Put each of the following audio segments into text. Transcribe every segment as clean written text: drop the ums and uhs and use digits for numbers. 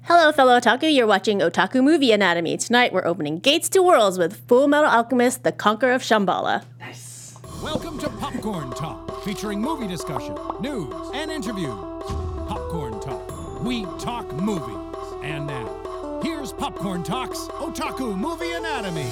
Hello, fellow otaku. You're watching Otaku Movie Anatomy. Tonight, we're opening gates to worlds with Full Metal Alchemist: The Conqueror of Shambhala. Nice. Welcome to Popcorn Talk, featuring movie discussion, news, and interviews. Popcorn Talk. We talk movies. And now, here's Popcorn Talk's Otaku Movie Anatomy.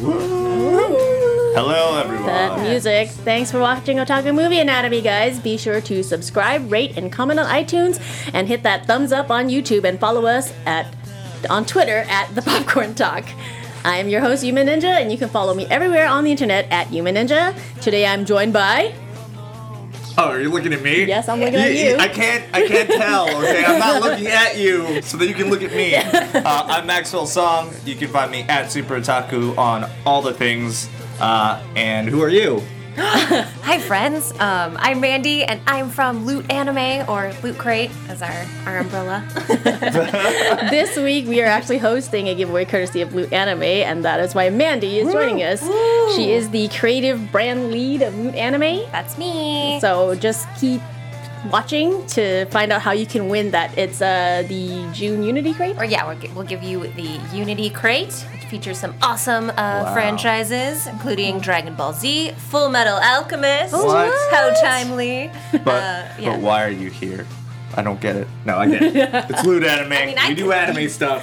Hello, everyone. That music. Thanks for watching Otaku Movie Anatomy, guys. Be sure to subscribe, rate, and comment on iTunes, and hit that thumbs up on YouTube, and follow us on Twitter at The Popcorn Talk. I am your host, Yuma Ninja, and you can follow me everywhere on the internet at Yuma Ninja. Today I'm joined by... Oh, are you looking at me? Yes, I'm looking at you. I can't tell, okay? I'm not looking at you so that you can look at me. I'm Maxwell Song. You can find me at Super Otaku on all the things. And who are you? Hi, friends. I'm Mandy, and I'm from Loot Anime, or Loot Crate, as our umbrella. This week, we are actually hosting a giveaway courtesy of Loot Anime, and that is why Mandy is joining us. Woo. She is the creative brand lead of Loot Anime. That's me. So just keep watching to find out how you can win that. It's the June Unity Crate. Or yeah, we'll give you the Unity Crate, which features some awesome franchises, including Dragon Ball Z, Full Metal Alchemist. What? How timely. But why are you here? I don't get it. No, I get it. It's Loot Anime. We do anime stuff.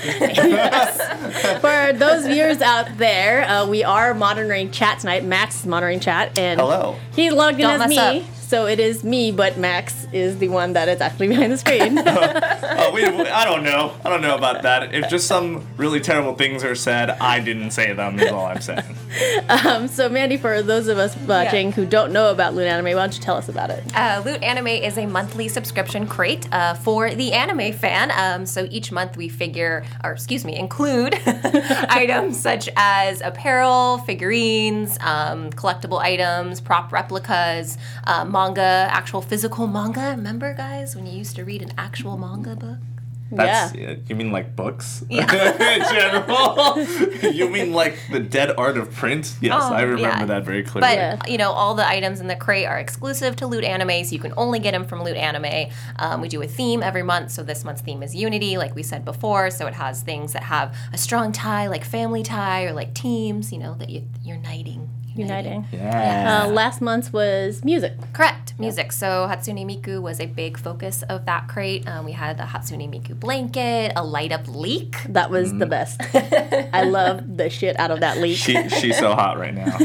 For those viewers out there, we are monitoring chat tonight. Max is monitoring chat, and Hello. He logged in Don't as mess me. up. So it is me, but Max is the one that is actually behind the screen. I don't know. I don't know about that. If just some really terrible things are said, I didn't say them, is all I'm saying. So Mandy, for those of us watching who don't know about Loot Anime, why don't you tell us about it? Loot Anime is a monthly subscription crate for the anime fan. So each month we include items such as apparel, figurines, collectible items, prop replicas, manga, actual physical manga. Remember, guys, when you used to read an actual manga book? You mean like books? Yeah. In general? You mean like the dead art of print? Yes, I remember that very clearly. But, all the items in the crate are exclusive to Loot Anime, so you can only get them from Loot Anime. We do a theme every month, so this month's theme is Unity, like we said before, so it has things that have a strong tie, like family tie, or like teams, that you're uniting. Yeah. Last month was music. Correct, music. So Hatsune Miku was a big focus of that crate. We had the Hatsune Miku blanket, a light-up leek. That was the best. I love the shit out of that leek. She's so hot right now.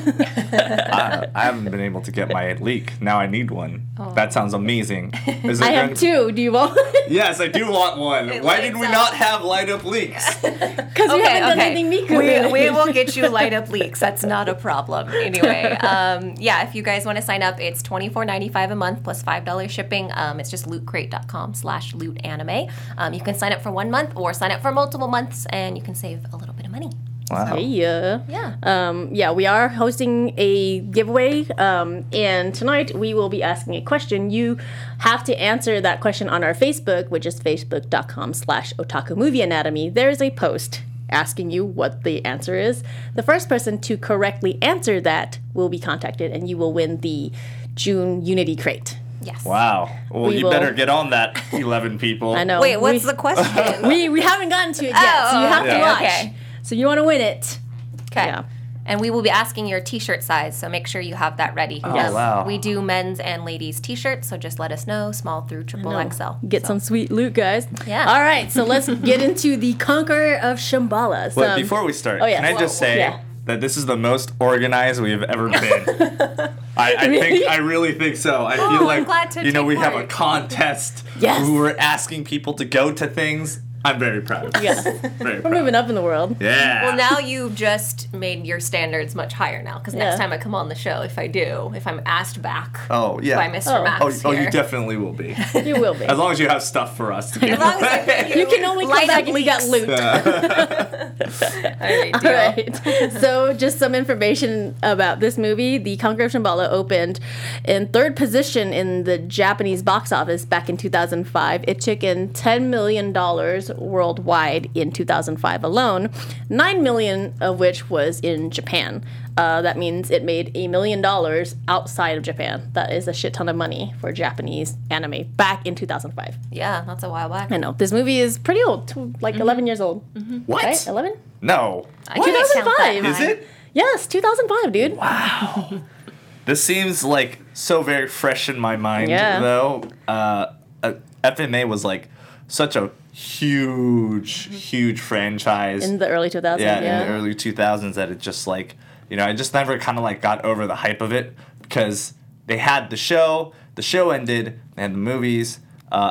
I haven't been able to get my leek. Now I need one. Oh. That sounds amazing. I have two. Do you want one? Yes, I do want one. Why did we not have light-up leeks? Because we haven't done anything Miku. We will get you light-up leeks. That's not a problem. Anyway, if you guys want to sign up, it's $24.95 a month plus $5 shipping. It's just lootcrate.com/lootanime. You can sign up for 1 month or sign up for multiple months, and you can save a little bit of money. Wow. Yeah. We are hosting a giveaway, and tonight we will be asking a question. You have to answer that question on our Facebook, which is facebook.com/Otaku Movie Anatomy. There's a post asking you what the answer is. The first person to correctly answer that will be contacted, and you will win the June Unity Crate. Yes. Wow. Well, you better get on that, 11 people. I know. Wait, what's the question? We haven't gotten to it yet, so you have to watch. Okay. So you want to win it. Okay. Yeah. And we will be asking your t-shirt size, so make sure you have that ready. Oh, wow. We do men's and ladies t-shirts, so just let us know, small through XXL. Get some sweet loot, guys. Yeah. All right, so let's get into the Conqueror of Shambhala. But before we start, can I just say that this is the most organized we've ever been? I really think so. I feel like, glad to take we have part. a contest Yes. who we're asking people to go to things. I'm very proud of this. Yeah. Very We're proud. moving up in the world. Yeah. Well, now you've just made your standards much higher now, because next Yeah. time I come on the show, if I'm asked back Oh, yeah. by Mr. Max Oh, here. you definitely will be. You will be. As long as you have stuff for us to give As long as I You can only come light back up if you got leaks. loot. All All right. So just some information about this movie. The Conqueror of Shambhala opened in third position in the Japanese box office back in 2005. It took in $10 million worldwide in 2005 alone, 9 million of which was in Japan. That means it made $1 million outside of Japan. That is a shit ton of money for Japanese anime back in 2005. Yeah, that's a while back. I know. This movie is pretty old, like 11 years old. What? Right? 11? No. I can't count that 2005. Is high. it? Yes, 2005, dude. Wow. This seems like so very fresh in my mind, Yeah. though. FMA was like such a huge franchise. In the early 2000s, in the early 2000s that it just like, I just never kind of like got over the hype of it because they had the show ended, they had the movies,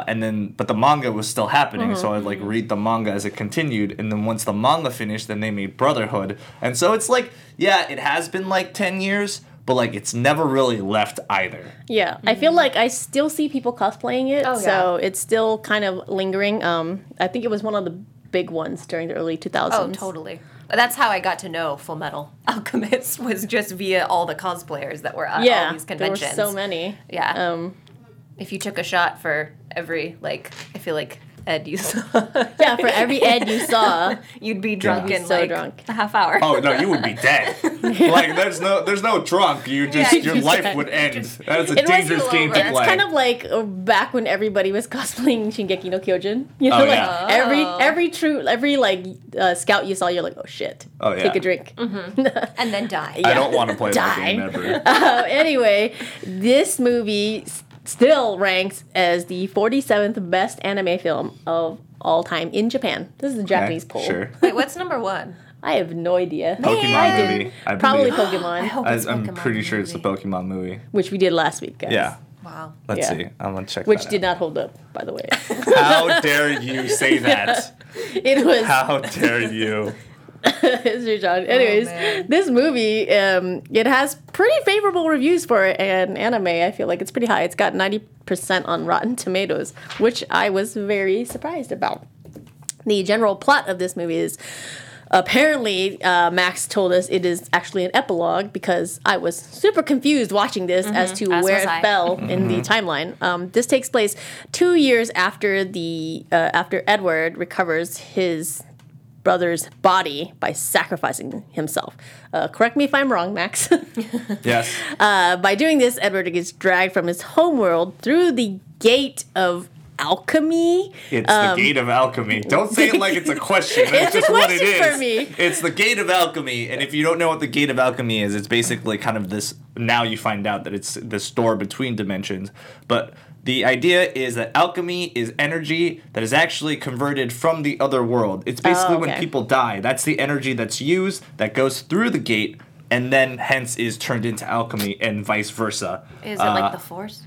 but the manga was still happening, so I'd like read the manga as it continued, and then once the manga finished, then they made Brotherhood, and so it's like, yeah, it has been like 10 years, but like it's never really left either. Yeah, I feel like I still see people cosplaying it, Oh, yeah. so it's still kind of lingering. I think it was one of the big ones during the early 2000s. Oh, totally. That's how I got to know Full Metal Alchemist, was just via all the cosplayers that were at all these conventions. There were so many. Yeah. If you took a shot for every, like, I feel like Ed you saw, Yeah, for every Ed you saw. you'd be drunk in So like drunk. a half hour. Oh no, you would be dead. Like there's no drunk. You just Yeah, your just life dead. would end. That's a It was dangerous all game over. to It's play. kind of like back when everybody was cosplaying Shingeki no Kyojin. You know, Oh, like yeah. every scout you saw, you're like, oh shit. Oh, yeah. Take a drink. And then die. I don't want to play that Die. game ever. Anyway, this movie still ranks as the 47th best anime film of all time in Japan. This is a Japanese poll. Sure. Wait, what's number one? I have no idea. Pokemon movie. I Probably believe. Pokemon, hope it's I'm Pokemon pretty sure it's a movie. Pokemon movie. which we did last week, guys. Yeah. Wow. Let's Yeah. see. I'm gonna check. Which that did out. not hold up, by the way. How dare you say that? It was. How dare you? It's your John. Anyways, man. this movie, it has pretty favorable reviews for an anime. I feel like it's pretty high. It's got 90% on Rotten Tomatoes, which I was very surprised about. The general plot of this movie is apparently, Max told us it is actually an epilogue because I was super confused watching this as to As where was it I. fell in the timeline. This takes place 2 years after after Edward recovers his brother's body by sacrificing himself. Correct me if I'm wrong, Max. Yes. By doing this, Edward gets dragged from his homeworld through the gate of alchemy. It's the gate of alchemy. Don't say it like it's a question. That's It's a just what it question is. for me. It's the gate of alchemy. And if you don't know what the gate of alchemy is, it's basically kind of this. Now you find out that it's this door between dimensions. But the idea is that alchemy is energy that is actually converted from the other world. It's basically when okay. people die. That's the energy that's used that goes through the gate and then hence is turned into alchemy and vice versa. Is it like the Force?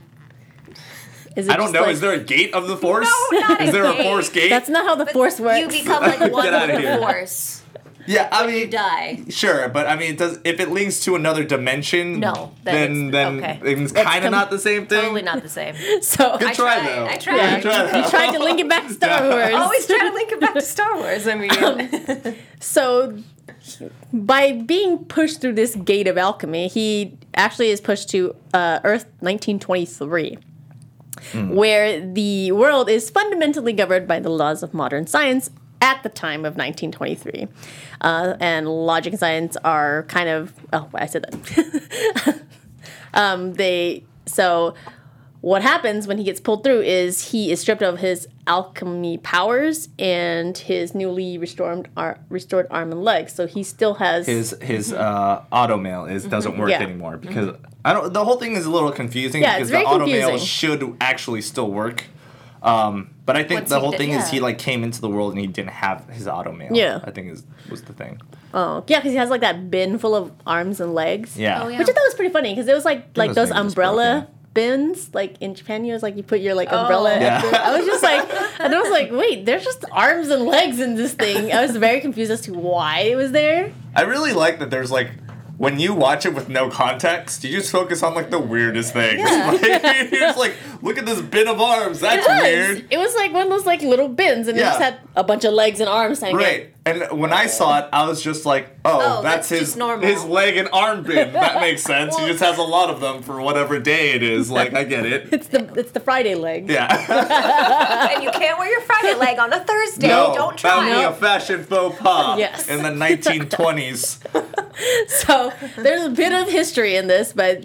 Is it I don't just know. like- Is there a gate of the Force? No, not is a there a gate. Force gate? That's not how the Force works. You become like one Get outta with here. the Force. Yeah, I mean, You die. sure, but I mean, it does if it links to another dimension? No, then okay. it's That's kind of not the same thing. Totally not the same. So Good I try tried. though. I tried. Yeah. Good try, though. you tried to link it back to Star Wars. Always try to link it back to Star Wars. I mean, So, by being pushed through this gate of alchemy, he actually is pushed to Earth 1923, where the world is fundamentally governed by the laws of modern science at the time of 1923. And logic and science are kind of... Oh, I said that. So what happens when he gets pulled through is he is stripped of his alchemy powers and his newly restored arm and leg. So he still has His automail doesn't work Yeah. anymore because I don't. The whole thing is a little confusing Yeah, it's because the very automail confusing. should actually still work. But I think Once the he whole did- thing is yeah. he like came into the world and he didn't have his automail. Yeah. I think was the thing. oh yeah, because he has like that bin full of arms and legs. Yeah. Oh, yeah. Which I thought was pretty funny because it was like those those things are umbrella bins. Like in Japan, you was like you put your like umbrella. Yeah. At I was just like, and I was like, wait, there's just arms and legs in this thing. I was very confused as to why it was there. I really like that there's like when you watch it with no context, you just focus on like the weirdest things. Like, you're just like, look at this bin of arms. That's weird. It was like one of those like little bins, and it just had a bunch of legs and arms hanging. Right. And when I saw it, I was just like, that's just normal. his leg and arm bin. That makes sense. He just has a lot of them for whatever day it is. Like, I get it. It's the Friday leg. Yeah. And you can't wear your Friday leg on a Thursday. No, Don't that would try. be a fashion faux pas Yes. in the 1920s. So there's a bit of history in this, but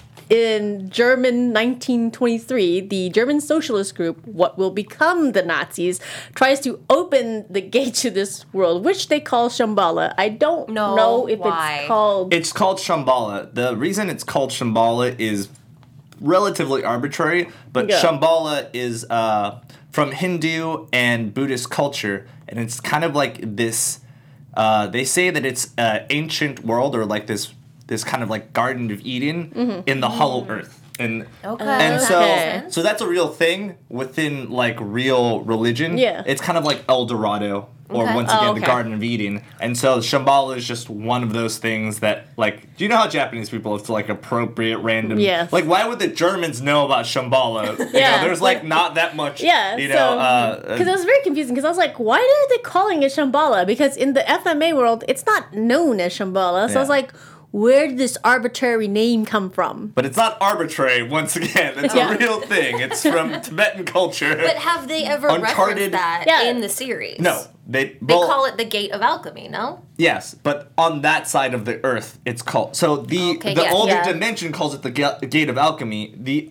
in German 1923, the German socialist group, what will become the Nazis, tries to open the gate to this world, which they call Shambhala. I don't know if why. it's called... It's called Shambhala. The reason it's called Shambhala is relatively arbitrary, but Yeah. Shambhala is from Hindu and Buddhist culture, and it's kind of like this. They say that it's an ancient world, or like this kind of like Garden of Eden in the Hollow Earth, and Okay. and Okay. so that's a real thing within like real religion. Yeah. It's kind of like El Dorado, or Okay. once again the okay. Garden of Eden, and so Shambhala is just one of those things that like. Do you know how Japanese people have to like appropriate random? Yes. Like, why would the Germans know about Shambhala? You Yeah. know, there's like not that much. Yeah, You know. because it was very confusing. Because I was like, why are they calling it Shambhala? Because in the FMA world, it's not known as Shambhala. So I was Yeah. like, where did this arbitrary name come from? But it's not arbitrary. Once again, it's Yeah. a real thing. It's from Tibetan culture. But have they ever Uncharted- referenced that Yeah. in the series? no, they They call it the Gate of Alchemy, no? Yes, but on that side of the earth, it's called. So the Okay, the yes, older yeah. dimension calls it the Gate of Alchemy. The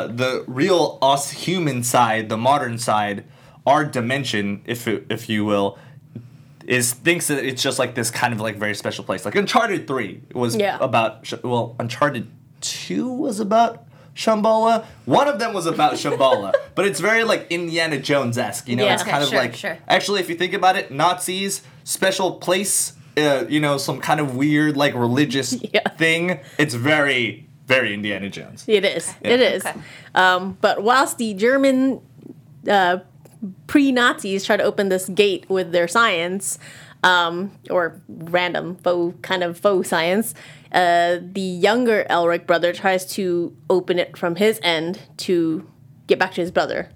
real us human side, the modern side, our dimension, if you will, thinks that it's just like this kind of like very special place. Like Uncharted 3 was Yeah. about. Uncharted 2 was about Shambhala. One of them was about Shambhala, but it's very like Indiana Jones-esque. You know, Yeah. it's Okay, kind of sure, like sure. actually, if you think about it, Nazis, special place, you know, some kind of weird like religious Yeah. thing. It's very, very Indiana Jones. It is. It is. Okay. But whilst the German pre-Nazis try to open this gate with their science, or random faux science, the younger Elric brother tries to open it from his end to get back to his brother,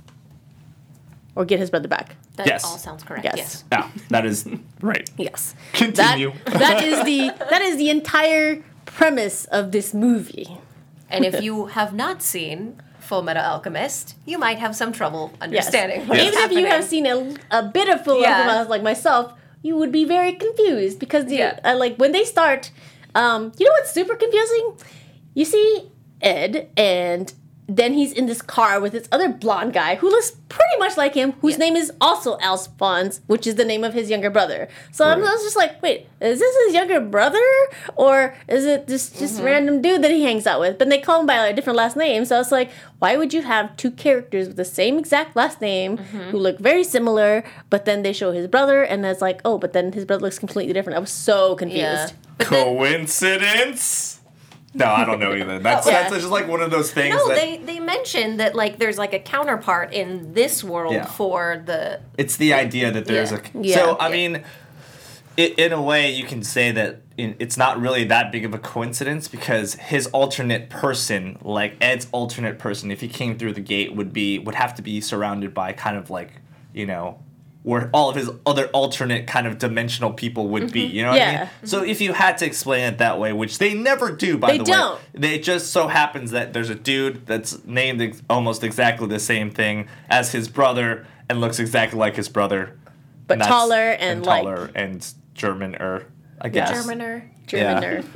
or get his brother back. That Yes. all sounds correct. Yes. Yes. Yeah, that is right. Yes. Continue. That is the entire premise of this movie. And if you have not seen Full Metal Alchemist, you might have some trouble understanding what's Even if you happening. have seen a bit of Full Yeah. Metal like myself, you would be very confused because Yeah. like when they start, you know what's super confusing? You see Ed, and then he's in this car with this other blonde guy who looks pretty much like him, whose name is also Alphonse, which is the name of his younger brother. So I Right. was just like, wait, is this his younger brother, or is it just random dude that he hangs out with? But they call him by a different last name, so it's like, why would you have two characters with the same exact last name who look very similar, but then they show his brother, and it's like, oh, but then his brother looks completely different. I was so confused. Yeah. But then, Coincidence? No, I don't know either. That's Yeah. that's just like one of those things no, that they mentioned that like there's like a counterpart in this world Yeah. for the it's the idea that there's Yeah. a. Yeah. So I mean, in a way, you can say that it's not really that big of a coincidence because his alternate person, like Ed's alternate person, if he came through the gate, would have to be surrounded by kind of like, you know, where all of his other alternate kind of dimensional people would be. You know what I Yeah. mean? So if you had to explain it that way, which they never do, by They the don't. way, it just so happens that there's a dude that's named almost exactly the same thing as his brother and looks exactly like his brother, But that's- taller and like- taller and German-er, I guess. Germaner. Germaner.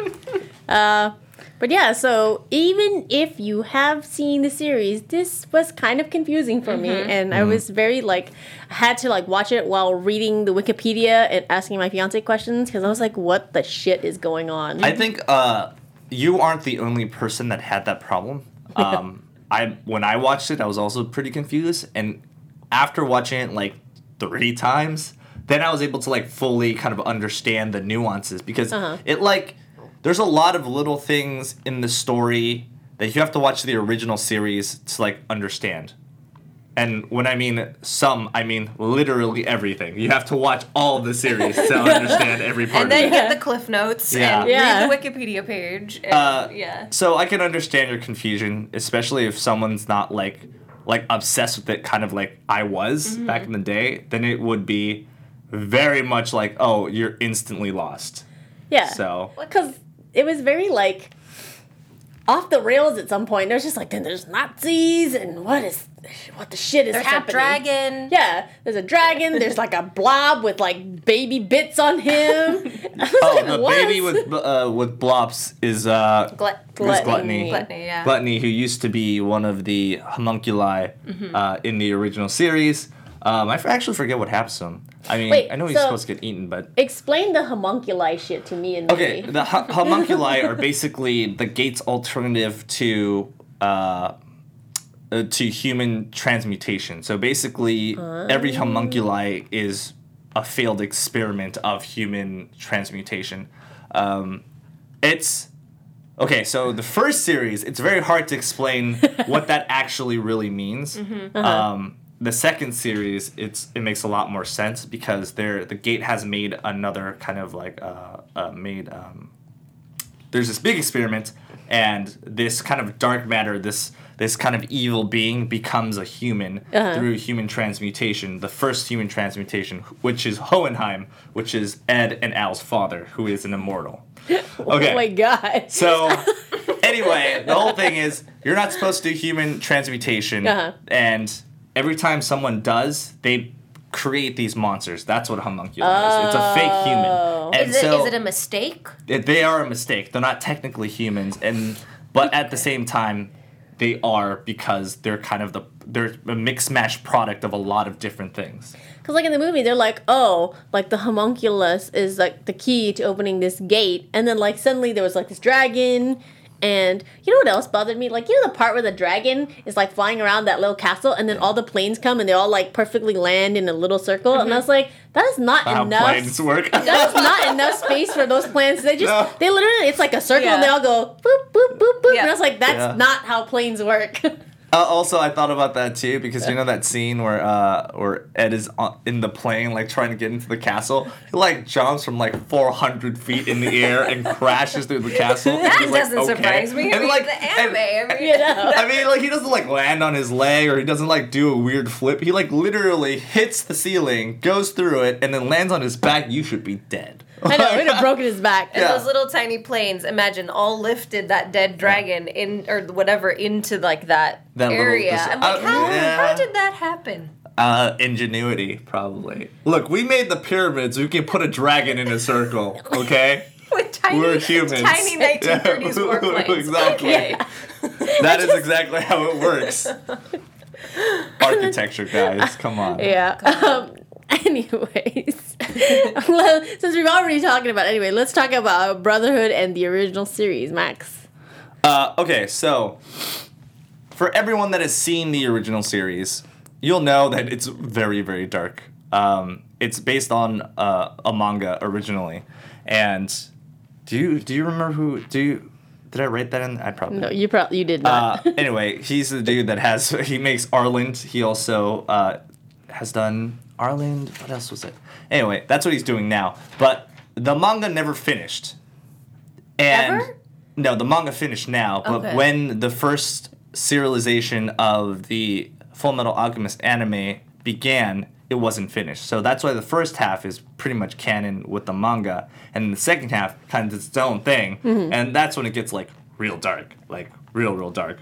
But yeah, so even if you have seen the series, this was kind of confusing for me, and I was very like, I had to like watch it while reading the Wikipedia and asking my fiance questions because I was like, what the shit is going on? I think you aren't the only person that had that problem. When I watched it, I was also pretty confused, and after watching it like 3 times, then I was able to like fully kind of understand the nuances because it like there's a lot of little things in the story that you have to watch the original series to like understand. And when I mean some, I mean literally everything. You have to watch all of the series to understand every part And of then it. get the Cliff Notes Yeah. and Yeah. read the Wikipedia page. And, yeah. So I can understand your confusion, especially if someone's not like obsessed with it, kind of like I was back in the day. Then it would be very much like, oh, you're instantly lost. Yeah. So Because it was very, like, off the rails at some point. There's just like, then there's Nazis, and what the shit is There's happening? a dragon. Yeah, there's a dragon. There's like a blob with like baby bits on him. I was oh, like, the what? baby with blobs is Gluttony. Gluttony, yeah. Gluttony, who used to be one of the homunculi in the original series. I actually forget what happens to him. I mean, Wait, I know he's so- supposed to get eaten, but Explain the homunculi shit to me and okay, maybe. the homunculi are basically the gate's alternative to human transmutation. So basically, every homunculi is a failed experiment of human transmutation. It's okay. So the first series, it's very hard to explain what that actually really means. The second series, it makes a lot more sense because the gate has made another kind of like there's this big experiment, and this kind of dark matter, this kind of evil being becomes a human through human transmutation. The first human transmutation, which is Hohenheim, which is Ed and Al's father, who is an immortal. Okay. Oh my god. So, anyway, the whole thing is you're not supposed to do human transmutation, and every time someone does, they create these monsters. That's what a homunculus is. It's a fake human. And Is it a mistake? they are a mistake. They're not technically humans, but at the same time, they are because they're kind of they're a mix mash product of a lot of different things. Because, like, in the movie, they're like, oh, like, the homunculus is, like, the key to opening this gate. And then, like, suddenly there was, like, this dragon. And you know what else bothered me? Like, you know the part where the dragon is, like, flying around that little castle, and then all the planes come, and they all, like, perfectly land in a little circle? And I was like, that is not How enough. planes work. That is not enough space for those planes. They just, they literally, it's like a circle, and they Yeah. all go, boop, boop, boop, boop. Yeah. And I was like, that's Yeah. not how planes work. Also, I thought about that too because you know that scene where Ed is in the plane, like trying to get into the castle. He like jumps from like 400 feet in the air and crashes through the castle. That He's like, doesn't okay. surprise me. I And, mean, like, the anime. and- You know? I mean, like he doesn't like land on his leg or he doesn't like do a weird flip. He like literally hits the ceiling, goes through it, and then lands on his back. You should be dead. I know, it would have broken his back. And Yeah. those little tiny planes, imagine, all lifted that dead dragon in or whatever into like that That little- area. this- I'm like, how yeah. did that happen? Ingenuity, probably. Look, we made the pyramids. We can put a dragon in a circle, okay? With tiny, We're humans. tiny 1930s warplanes. Exactly. Okay. That is exactly how it works. Architecture, guys, come on. Yeah. Anyways, well, since we've already talking about anyway, let's talk about Brotherhood and the original series, Max. Okay, so for everyone that has seen the original series, you'll know that it's very, very dark. It's based on a manga originally, and do you remember did I write that in? I probably No, you did not. Anyway, he's the dude that he makes Arland. He also has done Arland. What else was it? Anyway, that's what he's doing now. But the manga never finished. And Ever? No, the manga finished now. But Okay. when the first serialization of the Full Metal Alchemist anime began, it wasn't finished. So that's why the first half is pretty much canon with the manga, and the second half kind of does its own thing, and that's when it gets like real dark, like real dark.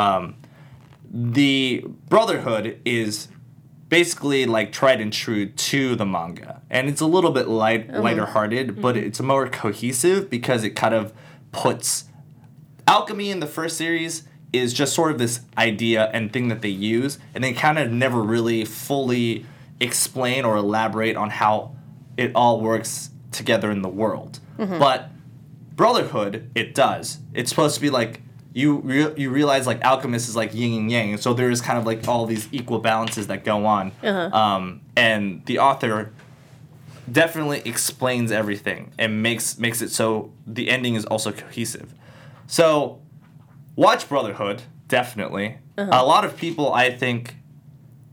The Brotherhood is basically like tried and true to the manga, and it's a little bit lighter hearted, but it's more cohesive because it kind of puts alchemy in the first series is just sort of this idea and thing that they use, and they kind of never really fully explain or elaborate on how it all works together in the world. But Brotherhood, it does. It's supposed to be like you realize like alchemist is like yin and yang, and so there is kind of like all these equal balances that go on. And the author definitely explains everything and makes it so the ending is also cohesive. So watch Brotherhood, definitely. A lot of people, I think,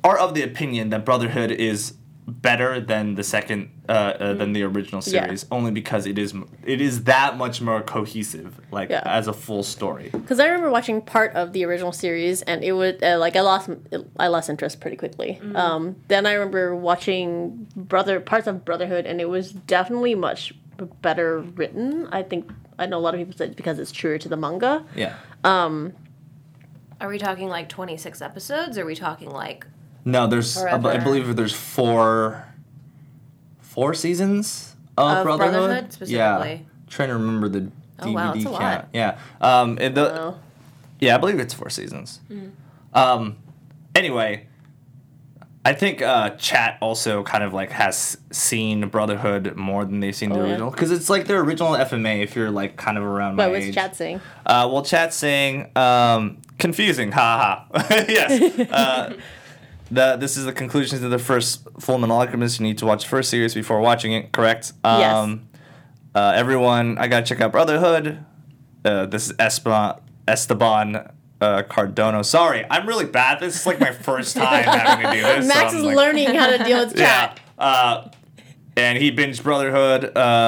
are of the opinion that Brotherhood is better than the second than the original series, only because it is that much more cohesive, like as a full story. Because I remember watching part of the original series, and it was like I lost interest pretty quickly. Then I remember watching parts of Brotherhood, and it was definitely much better written. I know a lot of people said because it's truer to the manga. Yeah. Are we talking like 26 episodes? Or are we talking like? No, there's I believe there's four seasons of Brotherhood specifically. Yeah, trying to remember the DVD wow, that's a count. lot. Yeah, yeah, I believe it's 4 seasons. Anyway, I think chat also kind of like has seen Brotherhood more than they've seen the original, because it's like their original FMA. If you're like kind of around my age. What was chat saying? Well, chat's saying confusing. Ha ha. Yes. This is the conclusion to the first Full Metal Alchemist. You need to watch the first series before watching it, correct? Yes. Everyone, I gotta check out Brotherhood. This is Esteban Cardono. Sorry, I'm really bad. This is like my first time having to do this. Max is learning how to deal with chat. Yeah. And he binged Brotherhood.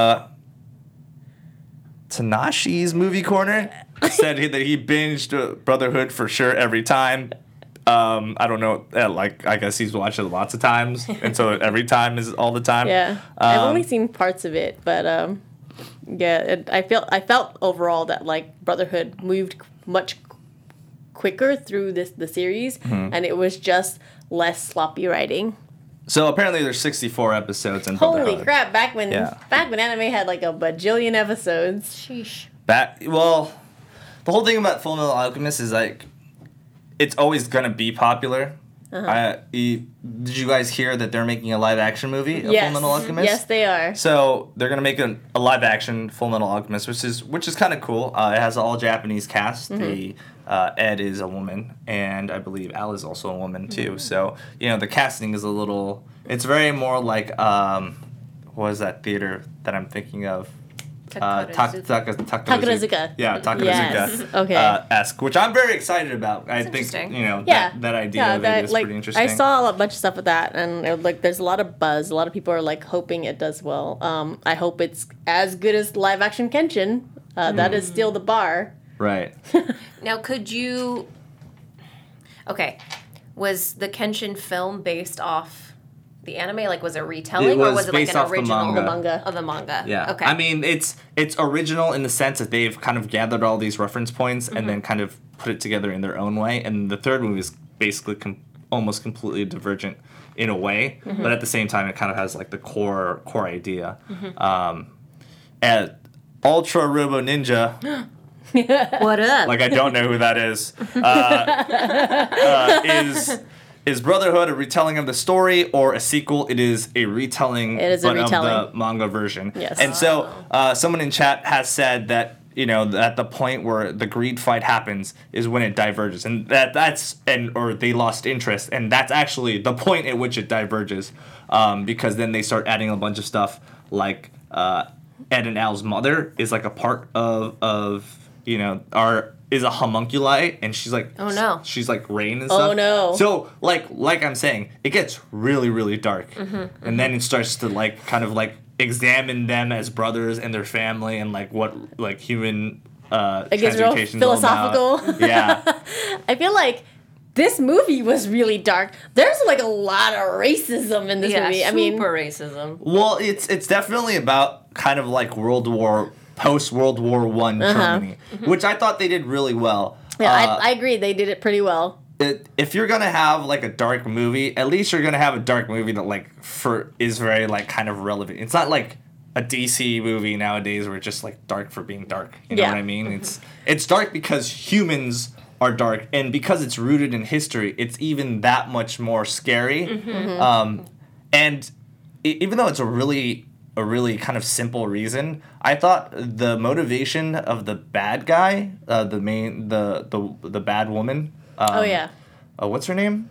Tanashi's Movie Corner said that he binged Brotherhood for sure every time. I don't know, I guess he's watched it lots of times, and so every time is all the time. Yeah, I've only seen parts of it, but I felt overall that like Brotherhood moved much quicker through the series, and it was just less sloppy writing. So apparently there's 64 episodes in Holy Brotherhood. crap! Back when anime had like a bajillion episodes. Sheesh. The whole thing about Full Metal Alchemist is like, it's always gonna be popular. Did you guys hear that they're making a live action movie of Full Metal Alchemist? Yes, they are. So they're gonna make a live action Full Metal Alchemist, which is kind of cool. It has an all Japanese cast. Ed is a woman, and I believe Al is also a woman too. So the casting is it's very more like what is that theater that I'm thinking of? Takarazuka. Yeah, Takarazuka. Yes. Okay. Esque, which I'm very excited about. I think that idea of it is pretty interesting. I saw a bunch of stuff with that, and there's a lot of buzz. A lot of people are like hoping it does well. I hope it's as good as live action Kenshin. That is still the bar. Right. Now, could you? Okay, was the Kenshin film based off the anime? Like, was it retelling, or was it like an original manga of the manga? Yeah. Okay. I mean, it's original in the sense that they've kind of gathered all these reference points and then kind of put it together in their own way. And the third movie is basically almost completely divergent in a way, but at the same time, it kind of has like the core idea. And Ultra Robo Ninja. What up? Like, I don't know who that is. Is Brotherhood a retelling of the story or a sequel? It is a retelling, of the manga version. Yes. And so someone in chat has said that at the point where the greed fight happens is when it diverges, and or they lost interest, and that's actually the point at which it diverges, because then they start adding a bunch of stuff like Ed and Al's mother is like a part of is a homunculi, and she's like, oh no, she's like rain and stuff. Oh no. So like I'm saying, it gets really, really dark, and then it starts to like kind of like examine them as brothers and their family, and like what like human it gets real philosophical. Yeah. I feel like this movie was really dark. There's like a lot of racism in this movie. I mean, super racism. Well, it's definitely about kind of like post World War I Germany, which I thought they did really well. Yeah, I agree. They did it pretty well. If you're gonna have like a dark movie, at least you're gonna have a dark movie that like is very like kind of relevant. It's not like a DC movie nowadays where it's just like dark for being dark. You know what I mean? It's dark because humans are dark, and because it's rooted in history, it's even that much more scary. And even though it's a really kind of simple reason, I thought the motivation of the bad guy, the bad woman. What's her name?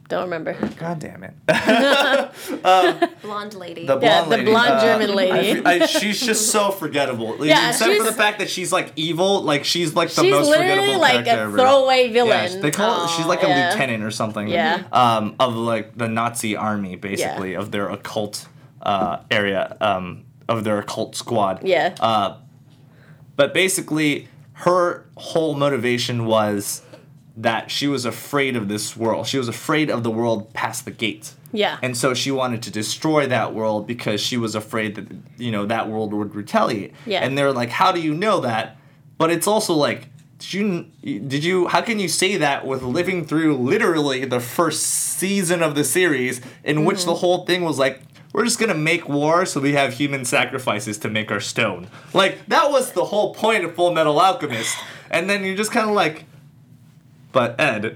Don't remember. God damn it. Blonde lady. The blonde lady. blonde German lady. She's just so forgettable. Yeah, Except for she's- the fact that she's like evil, like she's like the She's most literally forgettable like character a ever. throwaway villain. Yeah, they call it, she's like a yeah. lieutenant or something. Yeah. Of like the Nazi army, basically, of their occult area, of their occult squad. Yeah. But basically, her whole motivation was that she was afraid of this world. She was afraid of the world past the gate. Yeah. And so she wanted to destroy that world because she was afraid that, you know, that world would retaliate. Yeah. And they're like, how do you know that? But it's also like, how can you say that with living through literally the first season of the series in which the whole thing was like, we're just going to make war so we have human sacrifices to make our stone. Like, that was the whole point of Full Metal Alchemist. And then you're just kind of like, but Ed.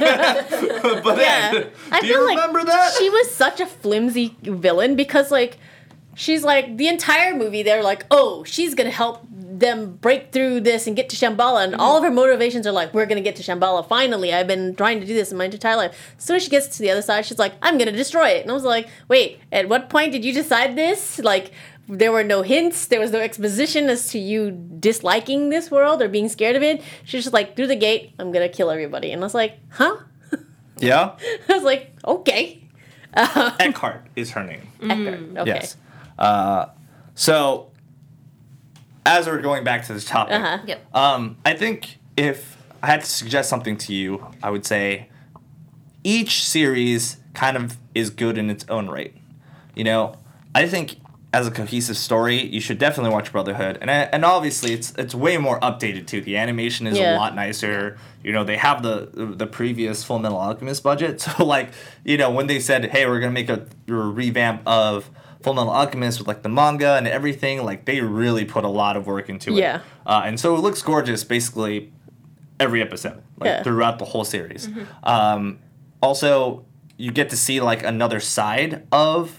Ed, I do you feel like remember that? She was such a flimsy villain because, like, she's like, the entire movie, they're like, oh, she's going to help them break through this and get to Shambhala. And all of her motivations are like, we're going to get to Shambhala. Finally, I've been trying to do this in my entire life. So when she gets to the other side, she's like, I'm going to destroy it. And I was like, wait, at what point did you decide this? Like, there were no hints. There was no exposition as to you disliking this world or being scared of it. She was just like, through the gate, I'm going to kill everybody. And I was like, huh? Yeah. I was like, okay. Eckhart is her name. Eckhart. Okay. Yes. So, as we're going back to this topic, Yep. I think if I had to suggest something to you, I would say each series kind of is good in its own right. You know, I think as a cohesive story, you should definitely watch Brotherhood, and obviously it's way more updated too. The animation is a lot nicer. You know, they have the previous Full Metal Alchemist budget, so like, you know, when they said, hey, we're gonna make a revamp of Full Metal Alchemist with like the manga and everything, like they really put a lot of work into it. Yeah. And so it looks gorgeous basically every episode, like throughout the whole series. Also, you get to see like another side of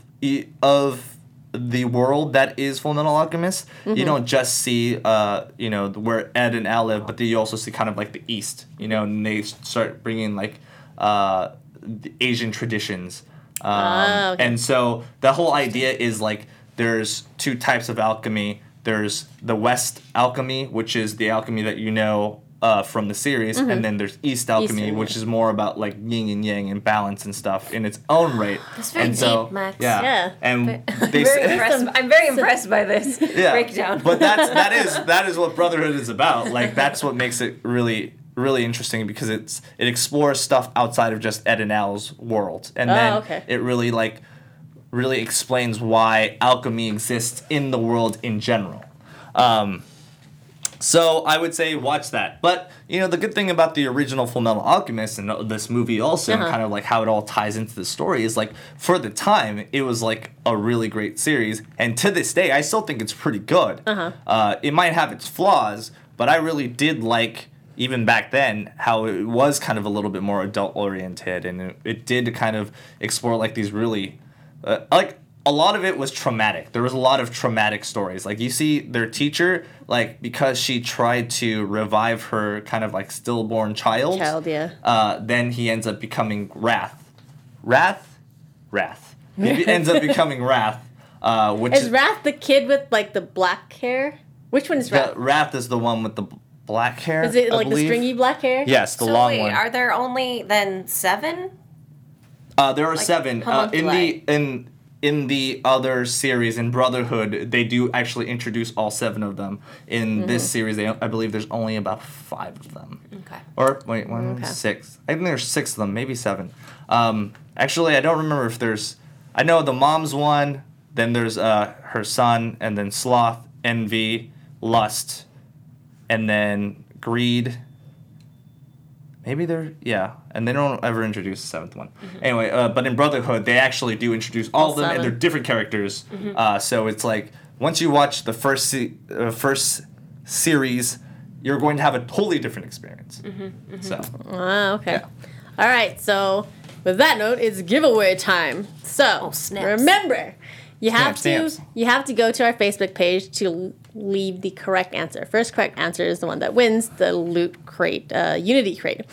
the world that is Full Metal Alchemist. You don't just see you know, where Ed and Al live, but then you also see kind of like the East, you know, and they start bringing like the Asian traditions. Okay. And so the whole idea is like there's two types of alchemy. There's the West alchemy, which is the alchemy that you know from the series, and then there's East alchemy, Eastern, which is more about like yin and yang and balance and stuff in its own right. That's very and deep, so, Max. Yeah. And they I'm very impressed by this breakdown. But that is what Brotherhood is about. Like that's what makes it really interesting because it explores stuff outside of just Ed and Al's world, and then it really explains why alchemy exists in the world in general. So I would say watch that. But, you know, the good thing about the original Full Metal Alchemist and this movie also, and kind of like how it all ties into the story, is like, for the time, it was like a really great series. And to this day, I still think it's pretty good. It might have its flaws, but I really did like, even back then, how it was kind of a little bit more adult-oriented. And it did kind of explore like these really, like, a lot of it was traumatic. There was a lot of traumatic stories. Like, you see their teacher, like, because she tried to revive her kind of, like, stillborn child. Then he ends up becoming Wrath. He ends up becoming Wrath. Which is Wrath the kid with, like, the black hair? Which one is Wrath? Wrath is the one with the black hair, Is it, I like, the believe. stringy black hair? Yes, the long one. Are there only, then, 7? There are 7. In the other series, in Brotherhood, they do actually introduce all 7 of them. In this series, I believe there's only about 5 of them. Okay. Or, wait, 6. I think there's 6 of them, maybe 7. Actually, I don't remember if there's... I know the mom's one, then there's her son, and then Sloth, Envy, Lust, and then Greed... Maybe and they don't ever introduce the 7th one. Anyway, but in Brotherhood, they actually do introduce all of them, and they're different characters. So it's like, once you watch the first series, you're going to have a totally different experience. So. Okay. Yeah. All right, so with that note, it's giveaway time. So, remember, you have to go to our Facebook page to leave the correct answer. First correct answer is the one that wins the loot crate, Unity crate.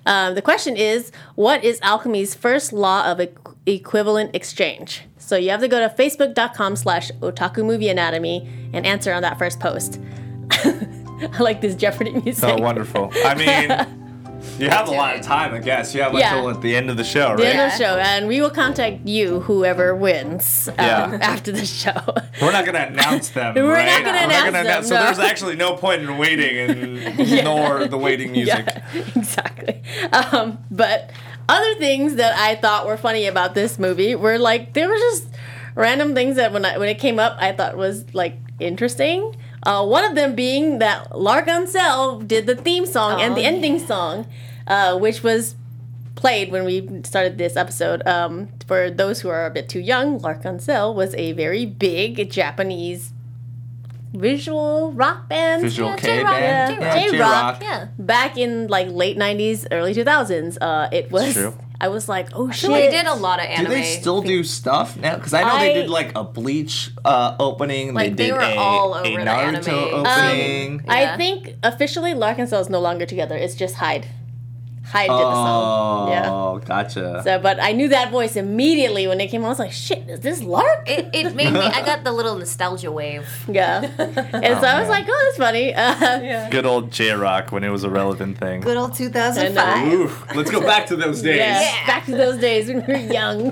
The question is, what is alchemy's first law of equivalent exchange? So you have to go to facebook.com/otakumovieanatomy and answer on that first post. I like this Jeopardy music. So wonderful. I mean, you have a lot of time, I guess. You have until at the end of the show, right? The end of the show, and we will contact you, whoever wins, after the show. We're not going to announce them, We're right? not going to announce them, So there's actually no point in waiting and ignore the waiting music. Yeah, exactly. But other things that I thought were funny about this movie were like, there were just random things that when it came up, I thought was like interesting. One of them being that Lark Ansel did the theme song and the ending song, which was played when we started this episode. For those who are a bit too young, Lark Ansel was a very big Japanese visual rock band. Visual K band. J-rock. Yeah. Back in like late 90s, early 2000s. It was... true. I was like, oh shit. They did a lot of anime. Do they still do stuff now? Because I know they did like a Bleach opening. Like, they they did were all over a the Naruto anime. opening. I think officially Lark and Cell is no longer together. It's just Hyde. Hyde did the song. Yeah. Oh, gotcha. So, but I knew that voice immediately when it came on. I was like, shit, is this Lark? It made me. I got the little nostalgia wave. Yeah. And so I was like, oh, that's funny. Good old J-Rock when it was a relevant thing. Good old 2005. Oof. Let's go back to those days. Yeah. Back to those days when we were young.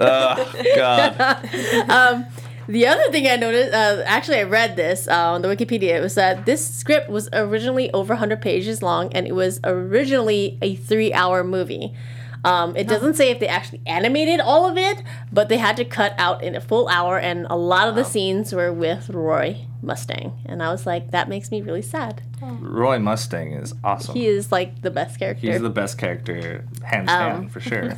God. The other thing I noticed, actually I read this on the Wikipedia, it was that this script was originally over 100 pages long, and it was originally a 3-hour movie. It doesn't say if they actually animated all of it, but they had to cut out in a full hour, and a lot of the scenes were with Roy Mustang. And I was like, that makes me really sad. Roy Mustang is awesome. He is like the best character. He's the best character, hands down, for sure.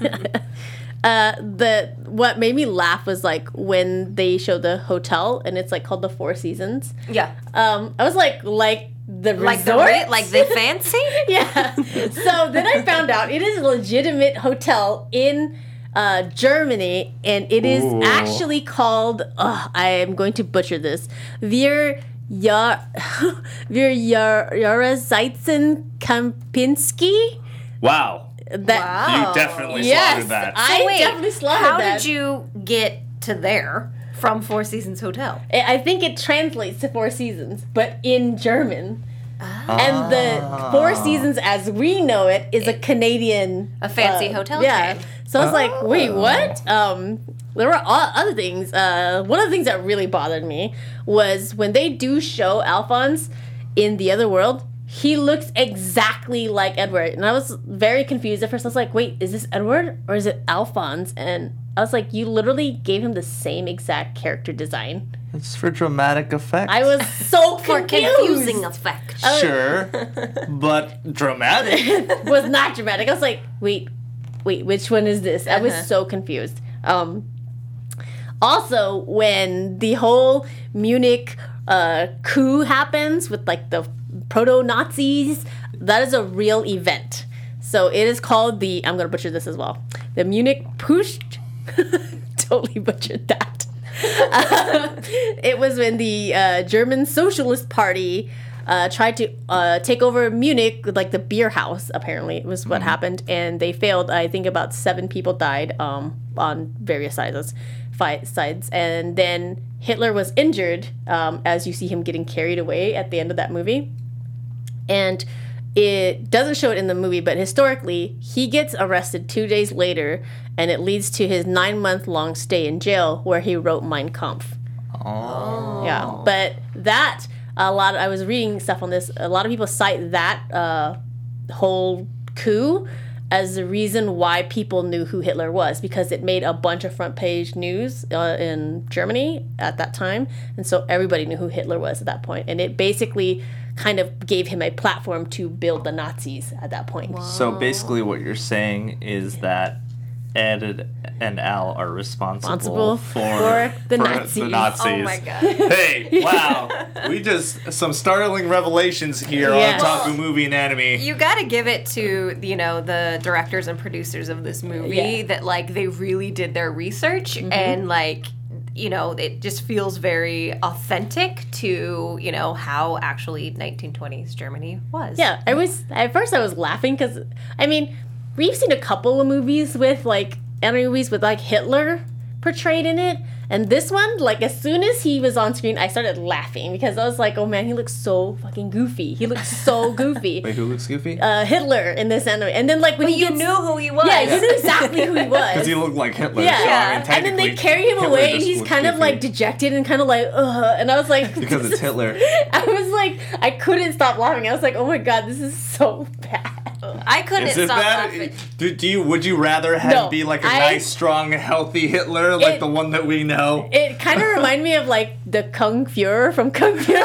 What made me laugh was like when they show the hotel and it's like called the Four Seasons. Yeah. I was like the resort, like the fancy. Yeah. So then I found out it is a legitimate hotel in Germany, and it is actually called. I am going to butcher this. Jahreszeitzen Kempinski. Wow. That You definitely slaughtered that. I Wait, definitely slaughtered how that. did you get to there from Four Seasons Hotel? I think it translates to Four Seasons, but in German. And the Four Seasons, as we know it, is a Canadian... A fancy hotel Yeah. chain. So I was like, wait, what? There were other things. One of the things that really bothered me was when they do show Alphonse in The Other World, he looks exactly like Edward. And I was very confused at first. I was like, wait, is this Edward or is it Alphonse? And I was like, you literally gave him the same exact character design. It's for dramatic effect. I was so For confused. confusing effect. Sure, but dramatic. Was not dramatic. I was like, wait, which one is this? I was so confused. Also, when the whole Munich coup happens with like the proto-Nazis, that is a real event. So it is called the, I'm going to butcher this as well, the Munich Putsch. Totally butchered that. It was when the German Socialist Party tried to take over Munich with like the beer house, apparently it was what happened, and they failed. I think about 7 people died on various sides, and then Hitler was injured, as you see him getting carried away at the end of that movie. And it doesn't show it in the movie, but historically, he gets arrested 2 days later, and it leads to his 9-month-long stay in jail where he wrote Mein Kampf. Oh. Yeah, but that, I was reading stuff on this, a lot of people cite that whole coup as the reason why people knew who Hitler was, because it made a bunch of front page news in Germany at that time, and so everybody knew who Hitler was at that point, and it basically kind of gave him a platform to build the Nazis at that point. Wow. So basically what you're saying is that Ed and Al are responsible for the Nazis. Oh my god. Hey, wow. We just, some startling revelations here on Taku Movie and Anime. You gotta give it to, the directors and producers of this movie that, like, they really did their research and, like, it just feels very authentic to, how actually 1920s Germany was. Yeah, at first I was laughing because, we've seen a couple of movies with like anime movies with like Hitler portrayed in it. And this one, like, as soon as he was on screen, I started laughing because I was like, oh man, he looks so fucking goofy. He looks so goofy. Wait, who looks goofy? Hitler in this anime. And then, like, when you knew who he was. Yeah, you knew exactly who he was. Because he looked like Hitler. Yeah. So, I mean, And then they technically, carry him Hitler away and just he's looks kind of, goofy. like, dejected and kind of like, ugh. And I was like... Because it's Hitler. I was like, I couldn't stop laughing. I was like, oh my god, this is so bad. I couldn't Is it stop bad? laughing. Would you rather him No, be like a I- nice, strong, healthy Hitler, like It- the one that we know? It kind of reminded me of, like, the Kung Fuhrer from Kung Fury.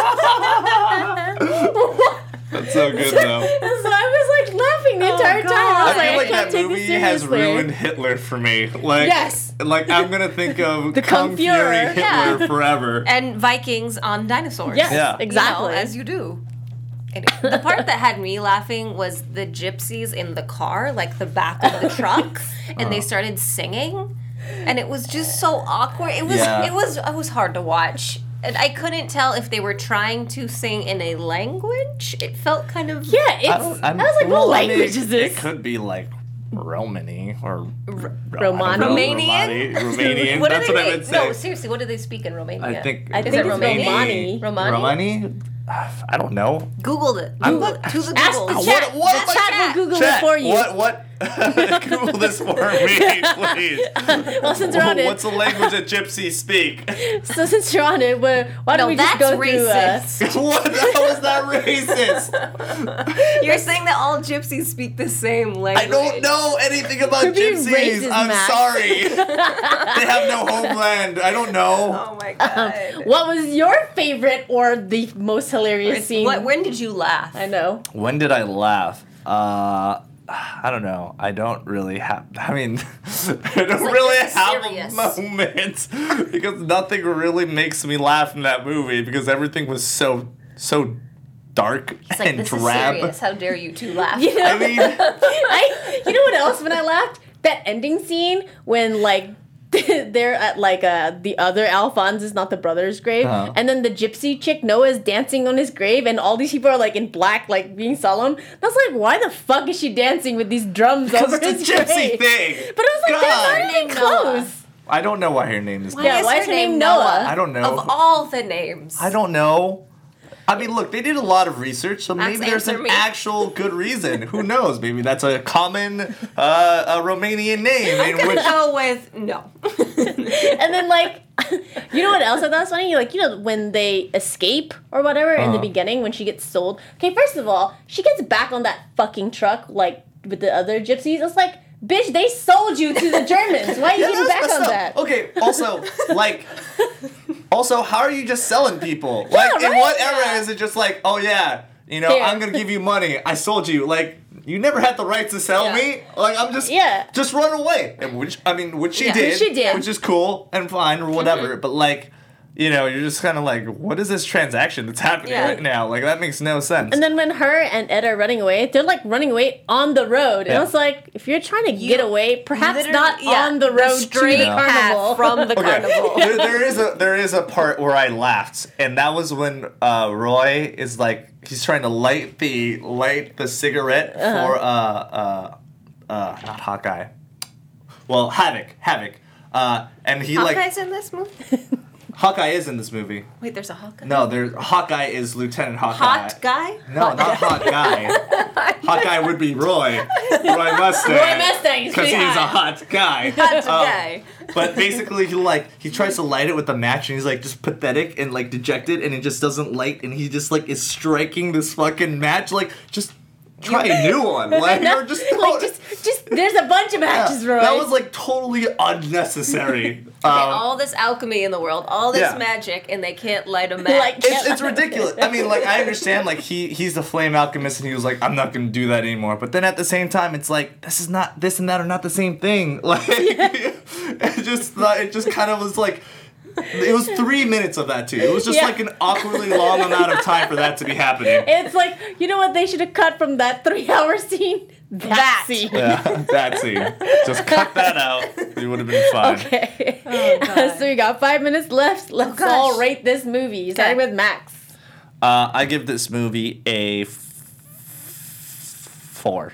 That's so good, though. And so I was like laughing the entire time. I was I feel like, like can't that take movie this has seriously. ruined Hitler for me. Like, Yes. Like, I'm gonna think of The Kung Fury Fuhrer, Hitler yeah. forever. And Vikings on dinosaurs. Yes, Yeah. exactly. You know, as you do. Anyway, the part that had me laughing was the gypsies in the car, like the back of the truck, and they started singing, and it was just so awkward. It was hard to watch. And I couldn't tell if they were trying to sing in a language. It felt kind of Yeah, it's. I was like, what language is this? It could be like Romani or Romani? Romanian? Romanian. What do That's they what I make? would say. No, seriously, what do they speak in Romania? I think. I Is think it it's Romani? Romani. Romani? Romani? I don't know. Googled it. Google it. To the Ask Google. the chat. What- The chat will Google it for you. What? Google this for me, please. Well, since we're on it, What's the language that gypsies speak? so since you're on it, why don't No, we just that's go racist. What? How is that racist? You're saying that all gypsies speak the same language. I don't know anything about You're being gypsies. racist, I'm Max. sorry. They have no homeland. I don't know. Oh my god. What was your favorite or the most hilarious scene? When did you laugh? I know. When did I laugh? I don't know. I don't really have. I mean, I don't like, really this is have serious. a moment because nothing really makes me laugh in that movie because everything was so dark It's like, and this drab. is serious. How dare you to laugh? You know, I mean, you know what else when I laughed? That ending scene when like they're at like the other Alphonse's, not the brother's grave, Uh-huh. and then the gypsy chick Noah's dancing on his grave, and all these people are like in black, like being solemn. That's like, why the fuck is she dancing with these drums over it's his a gypsy grave? thing. But I was like, that's God. not even Noah. close. I don't know why her name is. Yeah, why is her name Noah? I don't know. Of all the names. I don't know. I mean, look, they did a lot of research, so Max, maybe there's answer an me. actual good reason. Who knows? Maybe that's a common a Romanian name in I'm which. gonna go with no. And then like, you know what else I thought was funny? Like, you know, when they escape or whatever in the beginning when she gets sold. Okay, first of all, she gets back on that fucking truck like with the other gypsies. It's like, bitch, they sold you to the Germans. Why are you Yeah, getting that's back on messed up. that? Okay, also, how are you just selling people? Like, in right? what era is it just like, oh yeah, you know, Here. I'm gonna give you money. I sold you. Like, you never had the right to sell Yeah. me. Like, I'm just, Yeah. just run away. And which she Yeah. did, Which she did. which is cool and fine or whatever. But like, you know, you're just kind of like, what is this transaction that's happening Yeah. right now? Like, that makes no sense. And then when her and Ed are running away, they're like running away on the road. And Yeah. I was like, if you're trying to get away, perhaps Literally, not yeah, on the road straight to the carnival. path from the Okay. carnival. there is a part where I laughed, and that was when Roy is like he's trying to light the cigarette for not Hawkeye, well Havoc, and he Hawkeye's in this movie? Hawkeye is in this movie. Wait, there's a Hawkeye? No, Hawkeye is Lieutenant Hawkeye. Hot guy? No, not Hot Guy. Hawkeye would be Roy Mustang. Roy Mustang is because pretty he's a hot. hot guy. Hot guy. But basically, he tries to light it with the match, and he's like just pathetic and like dejected, and it just doesn't light, and he just like is striking this fucking match, like just try a new one, like or just like just there's a bunch of matches, Roy. that was like totally unnecessary. All this alchemy in the world, all this Yeah. magic, and they can't light a match. Like- It's ridiculous. I mean, like I understand, like he's the flame alchemist, and he was like, I'm not gonna do that anymore. But then at the same time, it's like this and that are not the same thing. Like it just kind of was like. It was 3 minutes of that too. It was just Yeah. like an awkwardly long amount of time for that to be happening. It's like, you know what they should have cut from that 3-hour scene? That scene. Yeah, that scene. Just cut that out. It would have been fine. Okay. God. So we got 5 minutes left. Let's gosh. all rate this movie. Starting Okay. with Max. I give this movie a 4.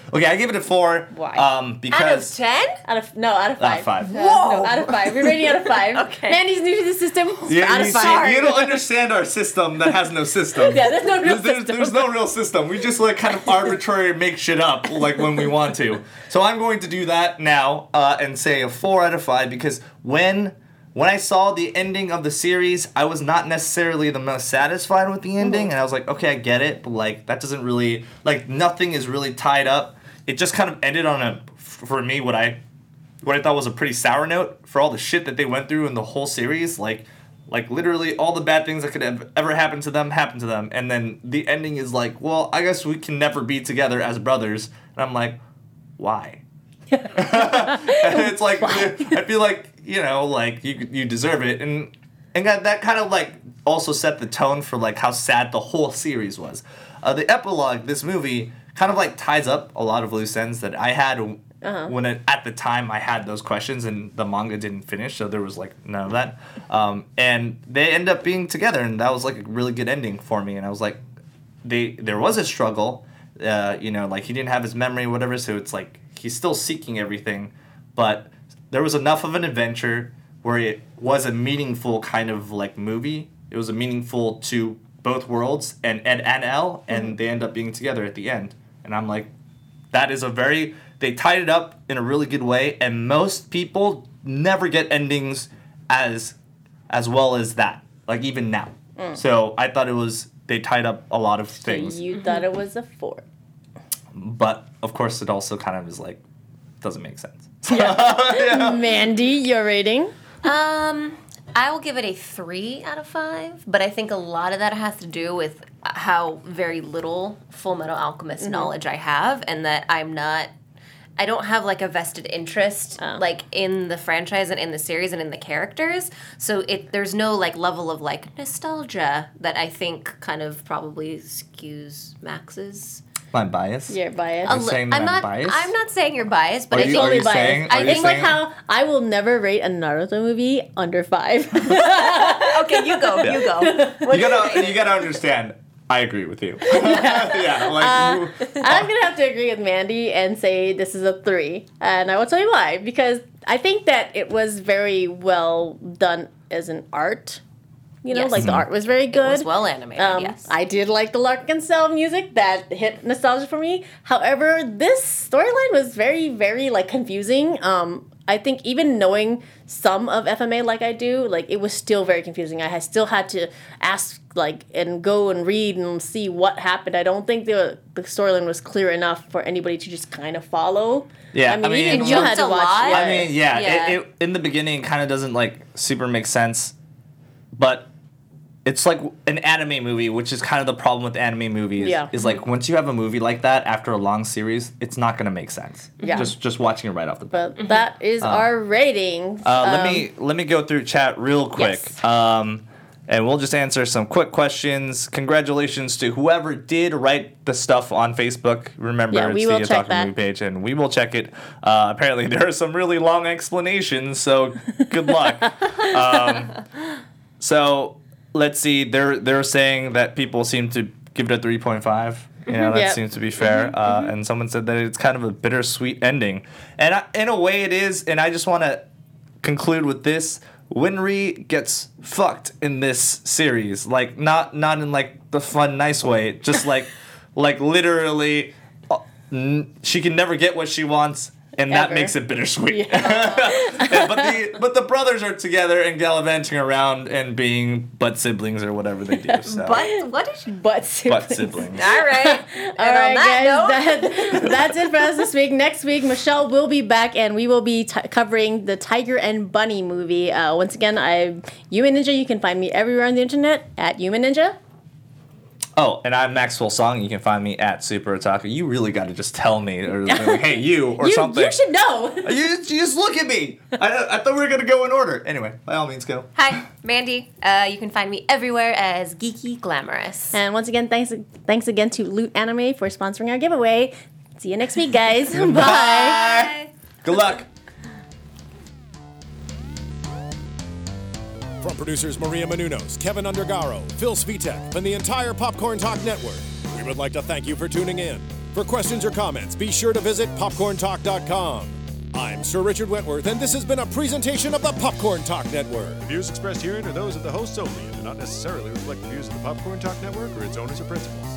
Okay, I give it a 4. Why? Because Out of 10? Out of 5. Out of 5. No, out of 5. We're rating out of 5. Okay. Mandy's new to the system. Out of you 5. see, you don't understand our system that has no system. Yeah, there's no real system. There's no real system. We just like kind of arbitrary make shit up like when we want to. So I'm going to do that now and say a 4 out of 5 because when I saw the ending of the series, I was not necessarily the most satisfied with the ending, and I was like, okay, I get it, but like that doesn't really like nothing is really tied up. It just kind of ended on for me what I thought was a pretty sour note for all the shit that they went through in the whole series, like literally all the bad things that could have ever happened to them, and then the ending is like, well, I guess we can never be together as brothers, and I'm like, why? And it's like, I feel like, you know, like you deserve it, and that kind of like also set the tone for like how sad the whole series was. The epilogue, this movie, kind of like ties up a lot of loose ends that I had when at the time I had those questions, and the manga didn't finish, so there was like none of that. And they end up being together, and that was like a really good ending for me. And I was like, there was a struggle, you know, like he didn't have his memory, or whatever. So it's like he's still seeking everything, but there was enough of an adventure where it was a meaningful kind of like movie. It was a meaningful to both worlds and Ed and Elle, and they end up being together at the end. And I'm like, that is they tied it up in a really good way, and most people never get endings as well as that, like even now. So I thought they tied up a lot of things. You thought it was a 4. But of course it also kind of is like, doesn't make sense. Mandy, your rating? I will give it a 3 out of 5, but I think a lot of that has to do with how very little Full Metal Alchemist knowledge I have, and that I don't have like a vested interest like in the franchise and in the series and in the characters. So there's no like level of like nostalgia that I think kind of probably skews Max's. My bias? You're biased. You're saying that I'm biased? I'm not saying you're biased, but Are I you- think are you biased. saying- I are you think like saying- how I will never rate a Naruto movie under 5. okay, you go. You gotta understand. I agree with you. I'm gonna have to agree with Mandy and say this is a 3, and I will tell you why. Because I think that it was very well done as an art. You know, Yes. like the art was very good. It was well animated, yes. I did like the Larkin Cell music that hit nostalgia for me. However, this storyline was very, very like confusing. I think even knowing some of FMA like I do, like it was still very confusing. I still had to ask like and go and read and see what happened. I don't think the storyline was clear enough for anybody to just kind of follow. Yeah, I mean, I mean, even it you had jumped to a watch. lot. Yeah. I mean, yeah. Yeah. It in the beginning kind of doesn't like super make sense, but it's like an anime movie, which is kind of the problem with anime movies. Yeah. Is like once you have a movie like that after a long series, it's not gonna make sense. Yeah. Just watching it right off the bat. But that is our rating. Let me go through chat real quick. Yes. And we'll just answer some quick questions. Congratulations to whoever did write the stuff on Facebook. Remember, Yeah, we it's will the check Otaku that. Movie page, and we will check it. Apparently, there are some really long explanations, so good luck. So let's see. They're saying that people seem to give it a 3.5. You know, that Yep. seems to be fair. And someone said that it's kind of a bittersweet ending. And in a way it is, and I just want to conclude with this. Winry gets fucked in this series. Like, not in, like, the fun, nice way. Just, like literally, she can never get what she wants. And that Ever. makes it bittersweet. but the brothers are together and gallivanting around and being butt siblings or whatever they do. So. But what is she? Butt siblings. Butt siblings. All right. All right, guys, that's it for us this week. Next week, Michelle will be back, and we will be covering the Tiger and Bunny movie. Once again, I'm Yuma Ninja. You can find me everywhere on the internet at Yuma Ninja. Oh, and I'm Maxwell Song. You can find me at Super Otaku. You really got to just tell me, or like, hey, you, or something. You should know. You just look at me. I thought we were going to go in order. Anyway, by all means, go. Hi, Mandy. You can find me everywhere as Geeky Glamorous. And once again, thanks again to Loot Anime for sponsoring our giveaway. See you next week, guys. Bye. Bye. Good luck. From producers Maria Menounos, Kevin Undergaro, Phil Svitek, and the entire Popcorn Talk Network, we would like to thank you for tuning in. For questions or comments, be sure to visit popcorntalk.com. I'm Sir Richard Wentworth, and this has been a presentation of the Popcorn Talk Network. The views expressed herein are those of the hosts only and do not necessarily reflect the views of the Popcorn Talk Network or its owners or principals.